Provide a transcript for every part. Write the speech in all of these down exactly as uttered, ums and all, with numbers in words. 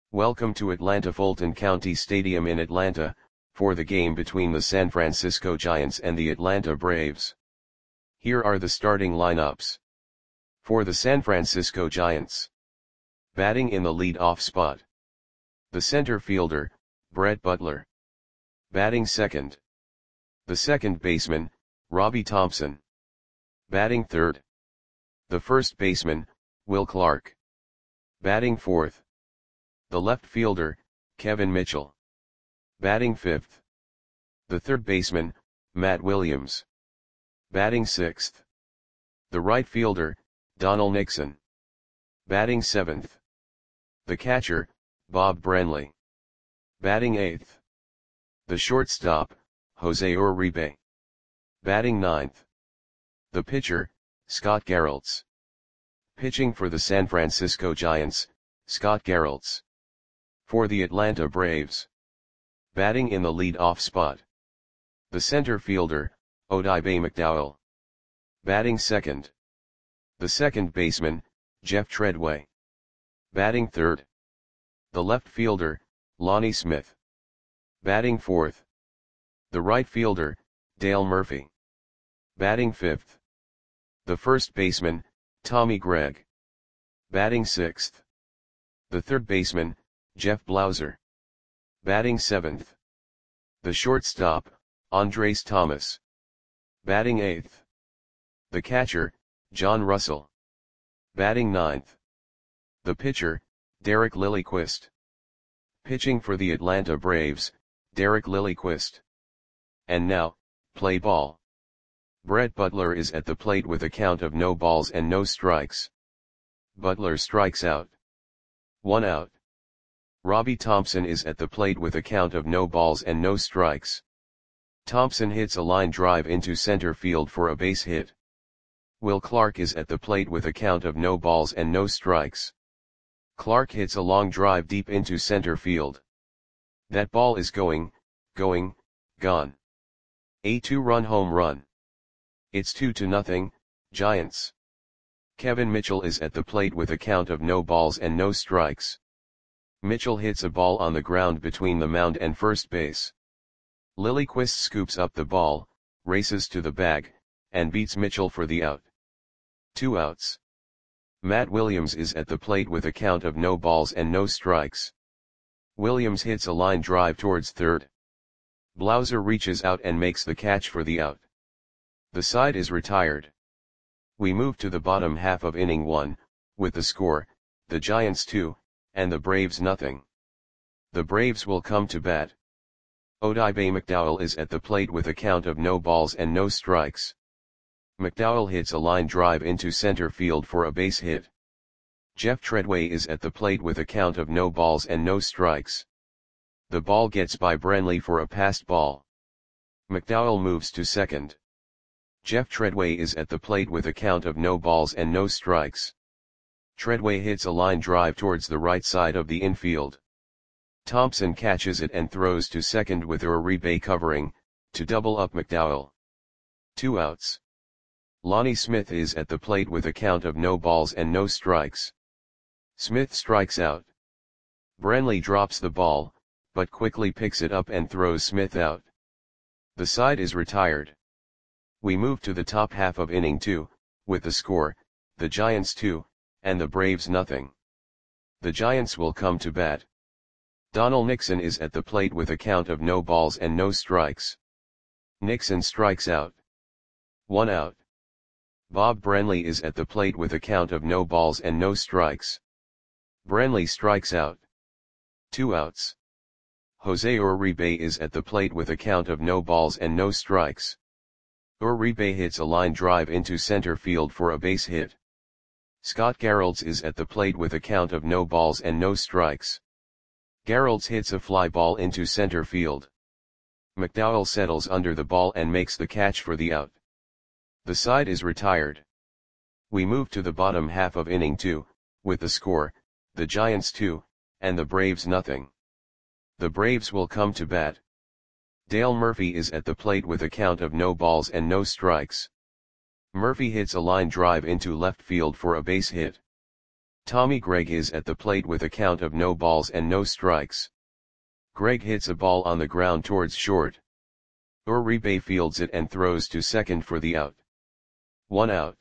Welcome to Atlanta Fulton County Stadium in Atlanta, for the game between the San Francisco Giants and the Atlanta Braves. Here are the starting lineups. For the San Francisco Giants. Batting in the lead-off spot. The center fielder, Brett Butler. Batting second. The second baseman, Robbie Thompson. Batting third. The first baseman, Will Clark. Batting fourth. The left fielder, Kevin Mitchell. Batting fifth. The third baseman, Matt Williams. Batting sixth. The right fielder, Donald Nixon. Batting seventh. The catcher, Bob Brenly. Batting eighth. The shortstop, Jose Uribe. Batting ninth. The pitcher, Scott Geraltz. Pitching for the San Francisco Giants, Scott Geraltz. For the Atlanta Braves. Batting in the lead-off spot. The center fielder, Odibe McDowell. Batting second. The second baseman, Jeff Treadway. Batting third. The left fielder, Lonnie Smith. Batting fourth. The right fielder, Dale Murphy. Batting fifth. The first baseman, Tommy Gregg. Batting sixth. The third baseman, Jeff Blauser. Batting seventh. The shortstop, Andres Thomas. Batting eighth. The catcher, John Russell. Batting ninth. The pitcher, Derek Lilliquist. Pitching for the Atlanta Braves, Derek Lilliquist. And now, play ball. Brett Butler is at the plate with a count of no balls and no strikes. Butler strikes out. One out. Robbie Thompson is at the plate with a count of no balls and no strikes. Thompson hits a line drive into center field for a base hit. Will Clark is at the plate with a count of no balls and no strikes. Clark hits a long drive deep into center field. That ball is going, going, gone. A two-run home run. It's two to nothing, Giants. Kevin Mitchell is at the plate with a count of no balls and no strikes. Mitchell hits a ball on the ground between the mound and first base. Lilliquist scoops up the ball, races to the bag, and beats Mitchell for the out. Two outs. Matt Williams is at the plate with a count of no balls and no strikes. Williams hits a line drive towards third. Blauser reaches out and makes the catch for the out. The side is retired. We move to the bottom half of inning one, with the score, the Giants two, and the Braves nothing. The Braves will come to bat. Odibe McDowell is at the plate with a count of no balls and no strikes. McDowell hits a line drive into center field for a base hit. Jeff Treadway is at the plate with a count of no balls and no strikes. The ball gets by Brenly for a passed ball. McDowell moves to second. Jeff Treadway is at the plate with a count of no balls and no strikes. Treadway hits a line drive towards the right side of the infield. Thompson catches it and throws to second with Uribe covering, to double up McDowell. Two outs. Lonnie Smith is at the plate with a count of no balls and no strikes. Smith strikes out. Brenly drops the ball, but quickly picks it up and throws Smith out. The side is retired. We move to the top half of inning two, with the score, the Giants two, and the Braves nothing. The Giants will come to bat. Donald Nixon is at the plate with a count of no balls and no strikes. Nixon strikes out. One out. Bob Brenly is at the plate with a count of no balls and no strikes. Brenly strikes out. Two outs. Jose Uribe is at the plate with a count of no balls and no strikes. Uribe hits a line drive into center field for a base hit. Scott Geraltz is at the plate with a count of no balls and no strikes. Geraltz hits a fly ball into center field. McDowell settles under the ball and makes the catch for the out. The side is retired. We move to the bottom half of inning two, with the score, the Giants two, and the Braves nothing. The Braves will come to bat. Dale Murphy is at the plate with a count of no balls and no strikes. Murphy hits a line drive into left field for a base hit. Tommy Gregg is at the plate with a count of no balls and no strikes. Gregg hits a ball on the ground towards short. Uribe fields it and throws to second for the out. One out.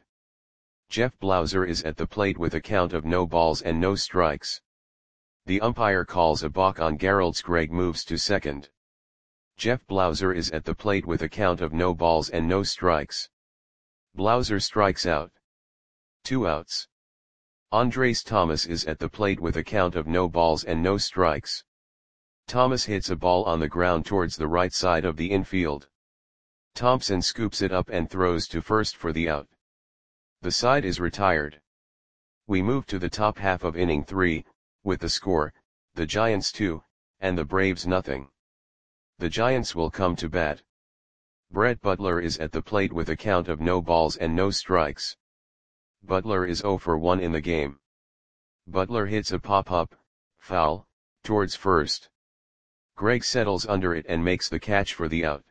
Jeff Blauser is at the plate with a count of no balls and no strikes. The umpire calls a balk on Geralds. Gregg moves to second. Jeff Blauser is at the plate with a count of no balls and no strikes. Blauser strikes out. Two outs. Andres Thomas is at the plate with a count of no balls and no strikes. Thomas hits a ball on the ground towards the right side of the infield. Thompson scoops it up and throws to first for the out. The side is retired. We move to the top half of inning three, with the score, the Giants two, and the Braves nothing. The Giants will come to bat. Brett Butler is at the plate with a count of no balls and no strikes. Butler is oh for one in the game. Butler hits a pop-up, foul, towards first. Gregg settles under it and makes the catch for the out.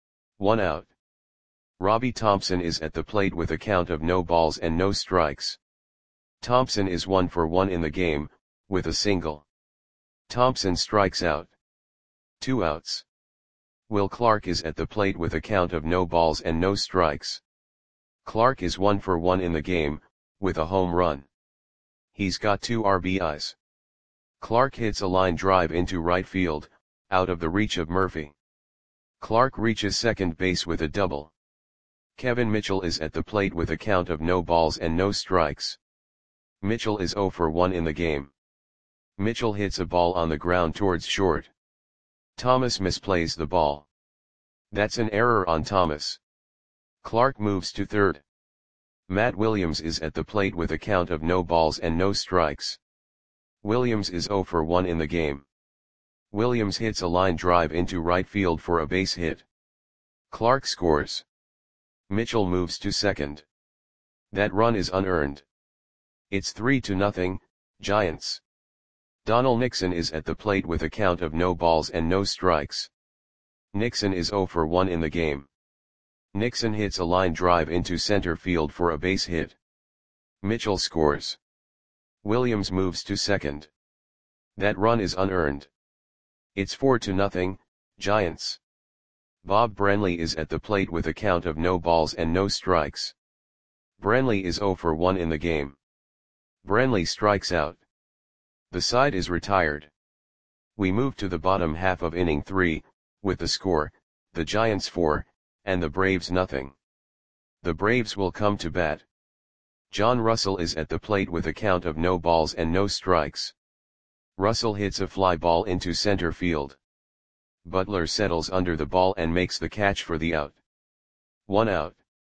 One out. Robbie Thompson is at the plate with a count of no balls and no strikes. Thompson is one for one in the game, with a single. Thompson strikes out. Two outs. Will Clark is at the plate with a count of no balls and no strikes. Clark is one for one in the game, with a home run. He's got two R B Is. Clark hits a line drive into right field, out of the reach of Murphy. Clark reaches second base with a double. Kevin Mitchell is at the plate with a count of no balls and no strikes. Mitchell is oh for one in the game. Mitchell hits a ball on the ground towards short. Thomas misplays the ball. That's an error on Thomas. Clark moves to third. Matt Williams is at the plate with a count of no balls and no strikes. Williams is oh for one in the game. Williams hits a line drive into right field for a base hit. Clark scores. Mitchell moves to second. That run is unearned. It's three to nothing, Giants. Donald Nixon is at the plate with a count of no balls and no strikes. Nixon is oh for one in the game. Nixon hits a line drive into center field for a base hit. Mitchell scores. Williams moves to second. That run is unearned. It's four to nothing, Giants. Bob Brenly is at the plate with a count of no balls and no strikes. Brenly is oh for one in the game. Brenly strikes out. The side is retired. We move to the bottom half of inning three, with the score, the Giants four, and the Braves nothing. The Braves will come to bat. John Russell is at the plate with a count of no balls and no strikes. Russell hits a fly ball into center field. Butler settles under the ball and makes the catch for the out. One out.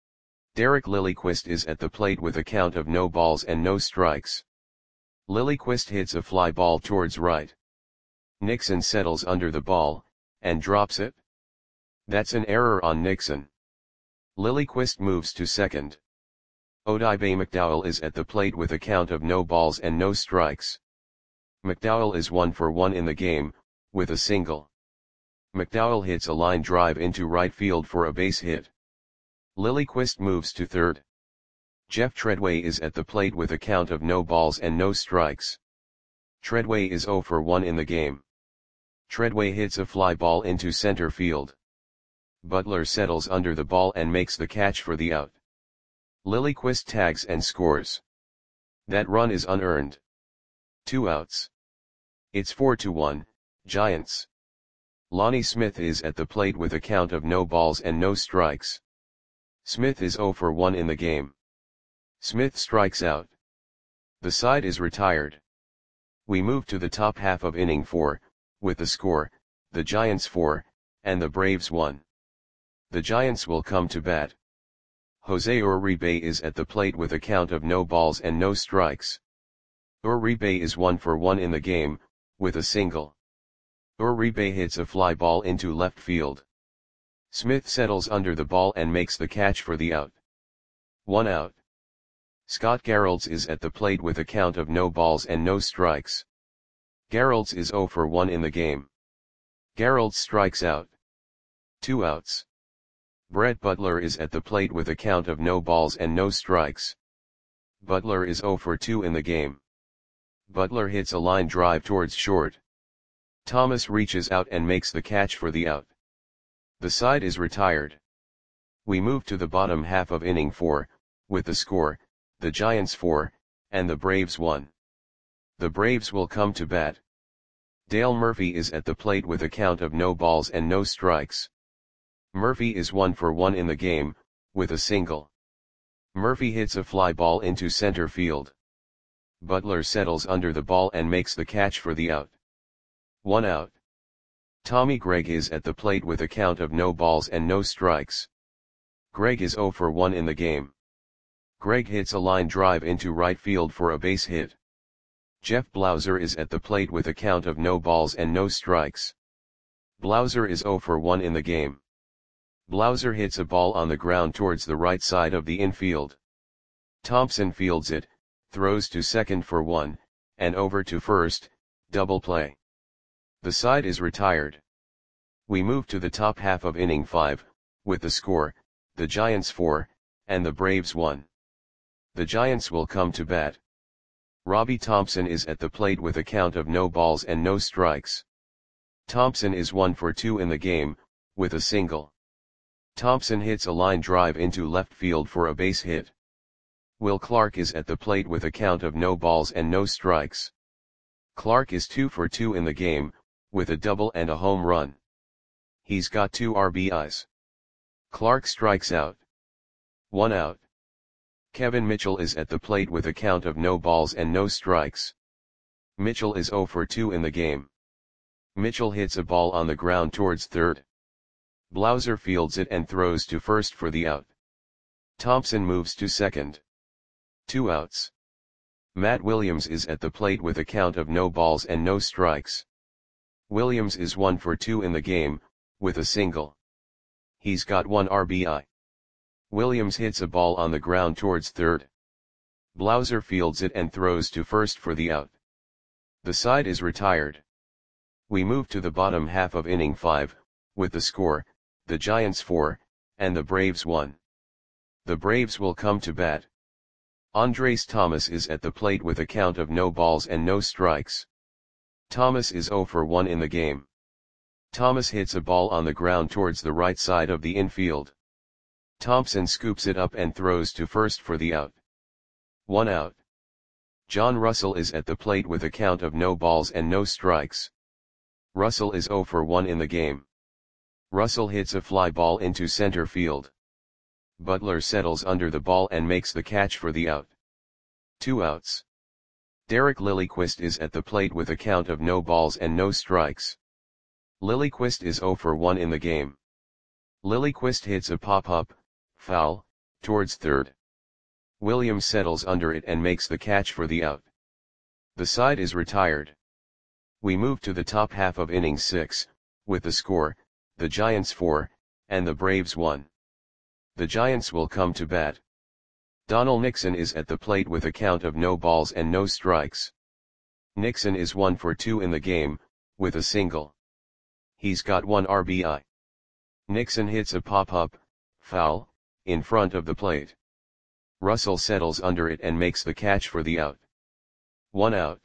Derek Lilliquist is at the plate with a count of no balls and no strikes. Lilliquist hits a fly ball towards right. Nixon settles under the ball, and drops it. That's an error on Nixon. Lilliquist moves to second. Odibe McDowell is at the plate with a count of no balls and no strikes. McDowell is one for one in the game, with a single. McDowell hits a line drive into right field for a base hit. Lilliquist moves to third. Jeff Treadway is at the plate with a count of no balls and no strikes. Treadway is oh for one in the game. Treadway hits a fly ball into center field. Butler settles under the ball and makes the catch for the out. Lilliquist tags and scores. That run is unearned. Two outs. It's four to one, Giants. Lonnie Smith is at the plate with a count of no balls and no strikes. Smith is oh for one in the game. Smith strikes out. The side is retired. We move to the top half of inning four, with the score, the Giants four, and the Braves one. The Giants will come to bat. Jose Uribe is at the plate with a count of no balls and no strikes. Uribe is one for one in the game, with a single. Uribe hits a fly ball into left field. Smith settles under the ball and makes the catch for the out. One out. Scott Geralds is at the plate with a count of no balls and no strikes. Geralds is oh for one in the game. Geralds strikes out. Two outs. Brett Butler is at the plate with a count of no balls and no strikes. Butler is oh for two in the game. Butler hits a line drive towards short. Thomas reaches out and makes the catch for the out. The side is retired. We move to the bottom half of inning four, with the score, the Giants four, and the Braves one. The Braves will come to bat. Dale Murphy is at the plate with a count of no balls and no strikes. Murphy is one for one in the game, with a single. Murphy hits a fly ball into center field. Butler settles under the ball and makes the catch for the out. One out. Tommy Gregg is at the plate with a count of no balls and no strikes. Gregg is zero for one in the game. Gregg hits a line drive into right field for a base hit. Jeff Blauser is at the plate with a count of no balls and no strikes. Blauser is zero for one in the game. Blauser hits a ball on the ground towards the right side of the infield. Thompson fields it, throws to second for one, and over to first, double play. The side is retired. We move to the top half of inning five, with the score, the Giants four, and the Braves one. The Giants will come to bat. Robbie Thompson is at the plate with a count of no balls and no strikes. Thompson is one for two in the game, with a single. Thompson hits a line drive into left field for a base hit. Will Clark is at the plate with a count of no balls and no strikes. Clark is two for two in the game, with a double and a home run. He's got two R B Is. Clark strikes out. One out. Kevin Mitchell is at the plate with a count of no balls and no strikes. Mitchell is zero for two in the game. Mitchell hits a ball on the ground towards third. Blauser fields it and throws to first for the out. Thompson moves to second. Two outs. Matt Williams is at the plate with a count of no balls and no strikes. Williams is one for two in the game, with a single. He's got one R B I. Williams hits a ball on the ground towards third. Blauser fields it and throws to first for the out. The side is retired. We move to the bottom half of inning five, with the score, the Giants four, and the Braves one. The Braves will come to bat. Andres Thomas is at the plate with a count of no balls and no strikes. Thomas is zero for one in the game. Thomas hits a ball on the ground towards the right side of the infield. Thompson scoops it up and throws to first for the out. One out. John Russell is at the plate with a count of no balls and no strikes. Russell is zero for one in the game. Russell hits a fly ball into center field. Butler settles under the ball and makes the catch for the out. Two outs. Derek Lilliquist is at the plate with a count of no balls and no strikes. Lilliquist is zero for one in the game. Lilliquist hits a pop-up, foul, towards third. Williams settles under it and makes the catch for the out. The side is retired. We move to the top half of inning six, with the score, the Giants four, and the Braves one. The Giants will come to bat. Donald Nixon is at the plate with a count of no balls and no strikes. Nixon is one for two in the game, with a single. He's got one R B I. Nixon hits a pop-up, foul, in front of the plate. Russell settles under it and makes the catch for the out. One out.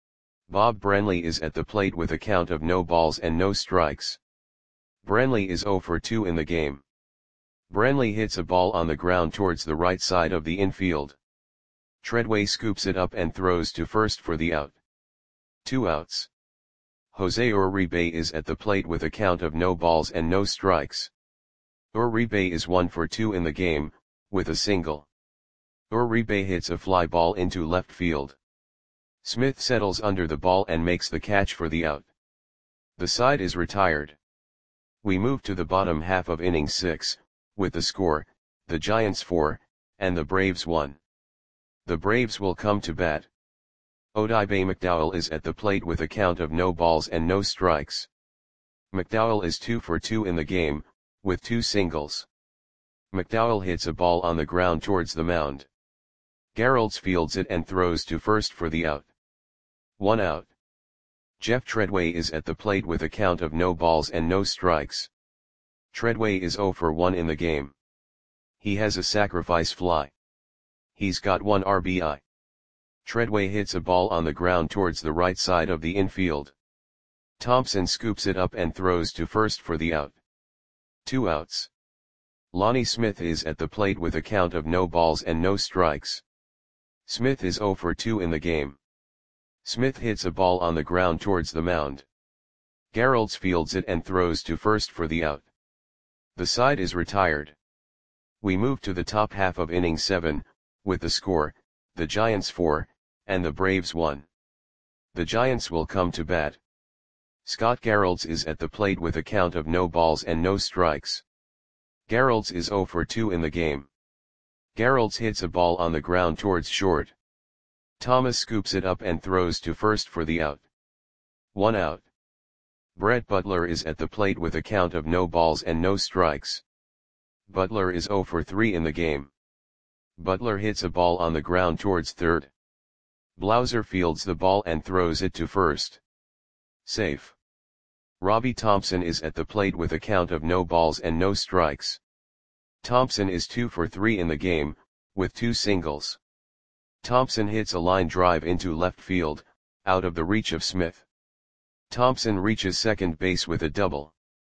Bob Brenly is at the plate with a count of no balls and no strikes. Brenly is zero for two in the game. Brenly hits a ball on the ground towards the right side of the infield. Treadway scoops it up and throws to first for the out. Two outs. Jose Uribe is at the plate with a count of no balls and no strikes. Uribe is one for two in the game, with a single. Uribe hits a fly ball into left field. Smith settles under the ball and makes the catch for the out. The side is retired. We move to the bottom half of inning six, with the score, the Giants four, and the Braves one. The Braves will come to bat. Odibe McDowell is at the plate with a count of no balls and no strikes. McDowell is two for two in the game, with two singles. McDowell hits a ball on the ground towards the mound. Gerolds fields it and throws to first for the out. One out. Jeff Treadway is at the plate with a count of no balls and no strikes. Treadway is zero for one in the game. He has a sacrifice fly. He's got one R B I. Treadway hits a ball on the ground towards the right side of the infield. Thompson scoops it up and throws to first for the out. Two outs. Lonnie Smith is at the plate with a count of no balls and no strikes. Smith is oh for two in the game. Smith hits a ball on the ground towards the mound. Gerolds fields it and throws to first for the out. The side is retired. We move to the top half of inning seven, with the score, the Giants four, and the Braves one. The Giants will come to bat. Scott Gerolds is at the plate with a count of no balls and no strikes. Gerolds is oh for two in the game. Gerolds hits a ball on the ground towards short. Thomas scoops it up and throws to first for the out. One out. Brett Butler is at the plate with a count of no balls and no strikes. Butler is oh for three in the game. Butler hits a ball on the ground towards third. Blauser fields the ball and throws it to first. Safe. Robbie Thompson is at the plate with a count of no balls and no strikes. Thompson is two for three in the game, with two singles. Thompson hits a line drive into left field, out of the reach of Smith. Thompson reaches second base with a double.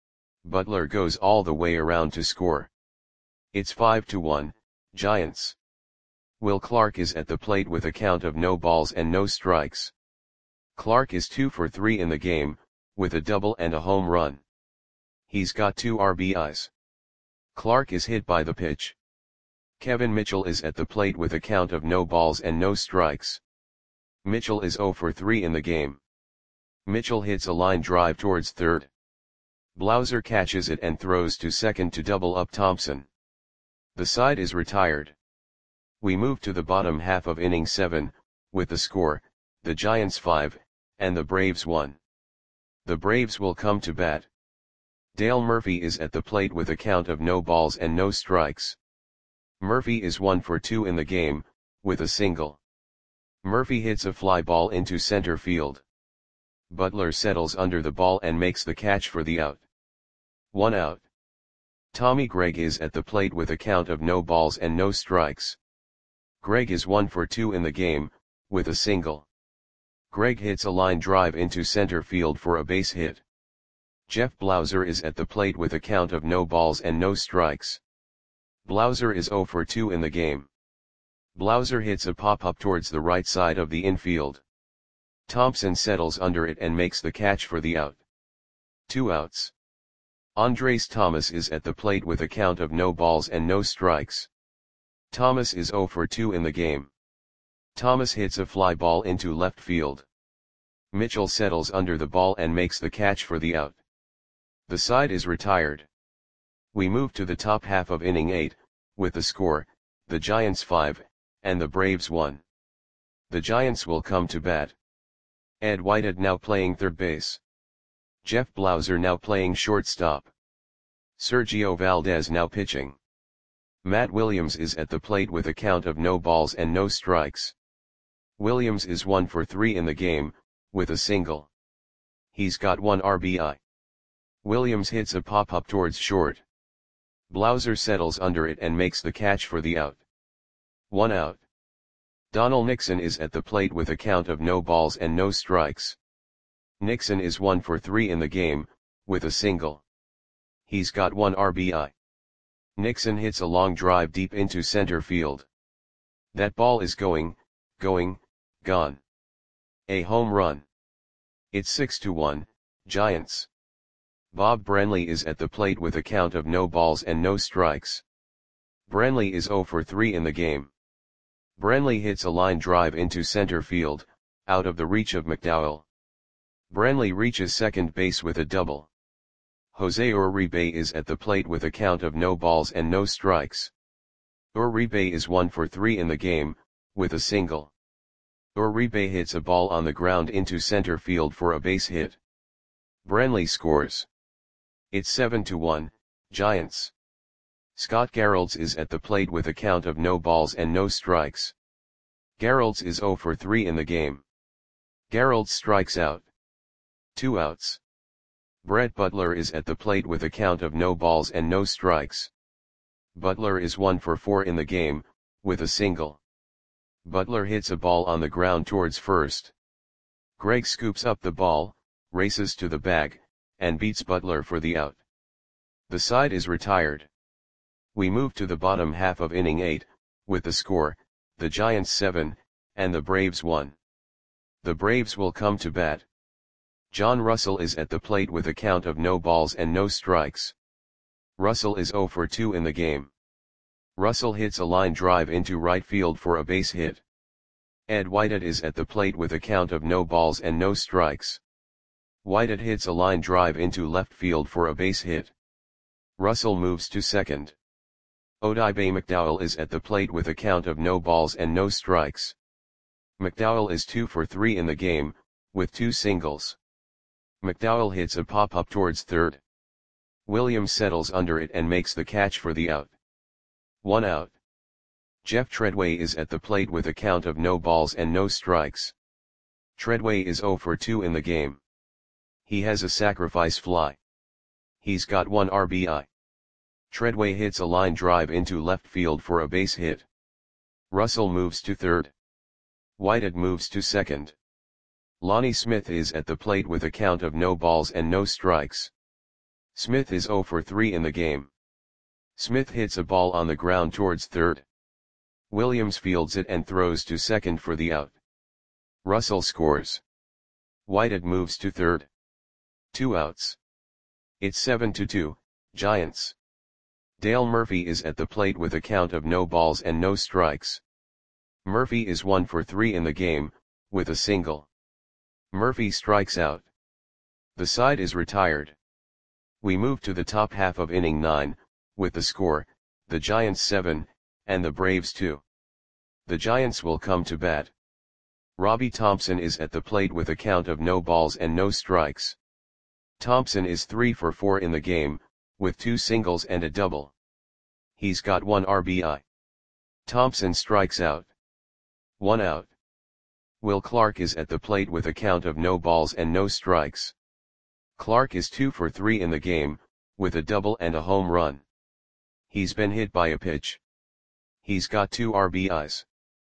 Butler goes all the way around to score. It's five to one, Giants. Will Clark is at the plate with a count of no balls and no strikes. Clark is two for three in the game, with a double and a home run. He's got two R B Is. Clark is hit by the pitch. Kevin Mitchell is at the plate with a count of no balls and no strikes. Mitchell is oh for three in the game. Mitchell hits a line drive towards third. Blauser catches it and throws to second to double up Thompson. The side is retired. We move to the bottom half of inning seven, with the score, the Giants five, and the Braves one. The Braves will come to bat. Dale Murphy is at the plate with a count of no balls and no strikes. Murphy is one for two in the game, with a single. Murphy hits a fly ball into center field. Butler settles under the ball and makes the catch for the out. One out. Tommy Gregg is at the plate with a count of no balls and no strikes. Gregg is one for two in the game, with a single. Gregg hits a line drive into center field for a base hit. Jeff Blauser is at the plate with a count of no balls and no strikes. Blauser is oh for two in the game. Blauser hits a pop-up towards the right side of the infield. Thompson settles under it and makes the catch for the out. Two outs. Andres Thomas is at the plate with a count of no balls and no strikes. Thomas is oh for two in the game. Thomas hits a fly ball into left field. Mitchell settles under the ball and makes the catch for the out. The side is retired. We move to the top half of inning eight, with the score, the Giants five, and the Braves one. The Giants will come to bat. Ed Whitehead now playing third base. Jeff Blauser now playing shortstop. Sergio Valdez now pitching. Matt Williams is at the plate with a count of no balls and no strikes. Williams is one for three in the game, with a single. He's got one R B I. Williams hits a pop-up towards short. Blauser settles under it and makes the catch for the out. One out. Donald Nixon is at the plate with a count of no balls and no strikes. Nixon is one for three in the game, with a single. He's got one R B I. Nixon hits a long drive deep into center field. That ball is going, going, gone. A home run. It's six to one, Giants. Bob Brenly is at the plate with a count of no balls and no strikes. Brenly is oh for three in the game. Brenly hits a line drive into center field, out of the reach of McDowell. Brenly reaches second base with a double. Jose Uribe is at the plate with a count of no balls and no strikes. Uribe is one for three in the game, with a single. Uribe hits a ball on the ground into center field for a base hit. Brenly scores. It's seven to one, Giants. Scott Gerolds is at the plate with a count of no balls and no strikes. Gerolds is oh for three in the game. Gerolds strikes out. Two outs. Brett Butler is at the plate with a count of no balls and no strikes. Butler is one for four in the game, with a single. Butler hits a ball on the ground towards first. Greg scoops up the ball, races to the bag, and beats Butler for the out. The side is retired. We move to the bottom half of inning eight, with the score, the Giants seven, and the Braves one. The Braves will come to bat. John Russell is at the plate with a count of no balls and no strikes. Russell is oh for two in the game. Russell hits a line drive into right field for a base hit. Ed Whitehead is at the plate with a count of no balls and no strikes. Whitehead hits a line drive into left field for a base hit. Russell moves to second. Odibe McDowell is at the plate with a count of no balls and no strikes. McDowell is two for three in the game, with two singles. McDowell hits a pop-up towards third. Williams settles under it and makes the catch for the out. One out. Jeff Treadway is at the plate with a count of no balls and no strikes. Treadway is oh for two in the game. He has a sacrifice fly. He's got one R B I. Treadway hits a line drive into left field for a base hit. Russell moves to third. Whitehead moves to second. Lonnie Smith is at the plate with a count of no balls and no strikes. Smith is oh for three in the game. Smith hits a ball on the ground towards third. Williams fields it and throws to second for the out. Russell scores. Whitehead moves to third. Two outs. It's seven to two, Giants. Dale Murphy is at the plate with a count of no balls and no strikes. Murphy is one for three in the game, with a single. Murphy strikes out. The side is retired. We move to the top half of inning nine, with the score, the Giants seven, and the Braves two. The Giants will come to bat. Robbie Thompson is at the plate with a count of no balls and no strikes. Thompson is three for four in the game, with two singles and a double. He's got one R B I. Thompson strikes out. One out. Will Clark is at the plate with a count of no balls and no strikes. Clark is two for three in the game, with a double and a home run. He's been hit by a pitch. He's got two R B Is.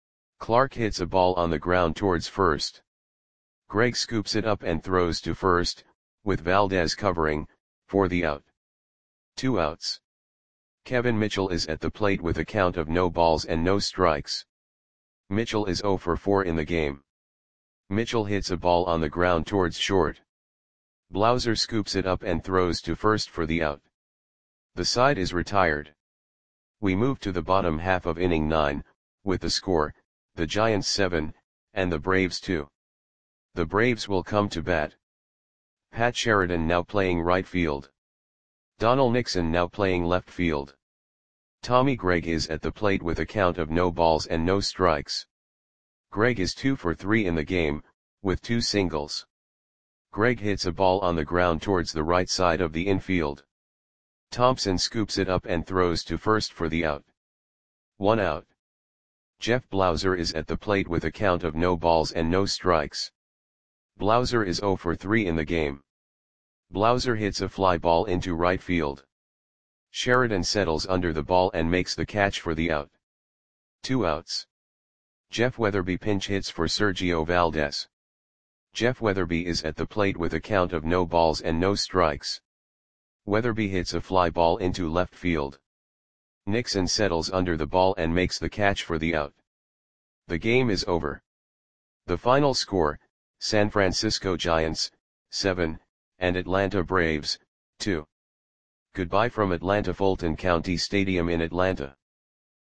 Clark hits a ball on the ground towards first. Greg scoops it up and throws to first, with Valdez covering, for the out. Two outs. Kevin Mitchell is at the plate with a count of no balls and no strikes. Mitchell is oh for four in the game. Mitchell hits a ball on the ground towards short. Blauser scoops it up and throws to first for the out. The side is retired. We move to the bottom half of inning nine, with the score, the Giants seven, and the Braves two. The Braves will come to bat. Pat Sheridan now playing right field. Donald Nixon now playing left field. Tommy Gregg is at the plate with a count of no balls and no strikes. Gregg is two for three in the game, with two singles. Gregg hits a ball on the ground towards the right side of the infield. Thompson scoops it up and throws to first for the out. One out. Jeff Blauser is at the plate with a count of no balls and no strikes. Blauser is oh for three in the game. Blauser hits a fly ball into right field. Sheridan settles under the ball and makes the catch for the out. Two outs. Jeff Weatherby pinch hits for Sergio Valdez. Jeff Weatherby is at the plate with a count of no balls and no strikes. Weatherby hits a fly ball into left field. Nixon settles under the ball and makes the catch for the out. The game is over. The final score, San Francisco Giants, seven, and Atlanta Braves, two. Goodbye from Atlanta Fulton County Stadium in Atlanta.